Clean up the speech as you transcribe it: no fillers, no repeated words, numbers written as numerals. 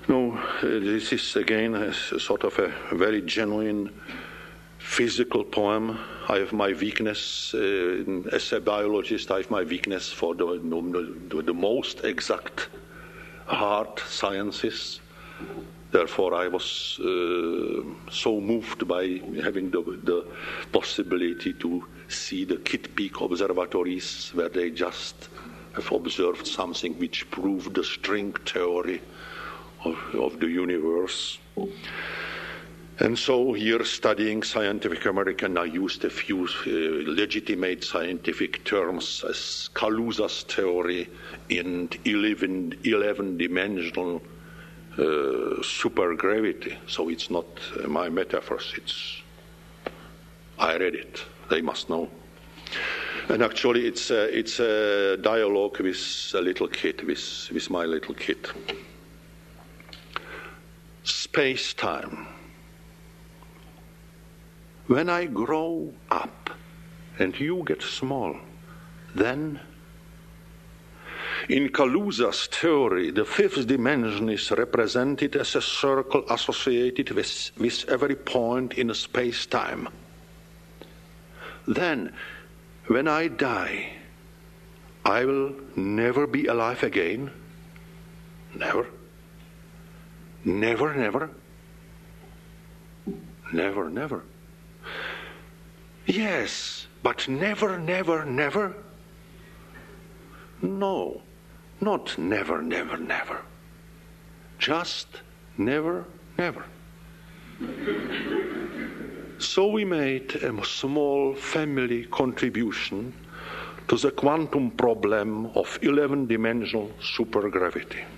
No, this is again a sort of a very genuine physical poem. I have my weakness, as a biologist, I have my weakness for the most exact hard sciences. Therefore, I was so moved by having the possibility to see the Kitt Peak observatories, where they just have observed something which proved the string theory of the universe. And so here, studying Scientific American, I used a few legitimate scientific terms as Kaluza's theory and 11-dimensional supergravity. So it's not my metaphors, I read it. They must know. And actually it's a dialogue with a little kid, with my little kid. Space-time. When I grow up and you get small, then in Kaluza's theory, the fifth dimension is represented as a circle associated with every point in space-time. Then, when I die, I will never be alive again. Never. Never, never. Never, never. Yes, but never, never, never. No, not never, never, never. Just never, never. So we made a small family contribution to the quantum problem of 11-dimensional supergravity.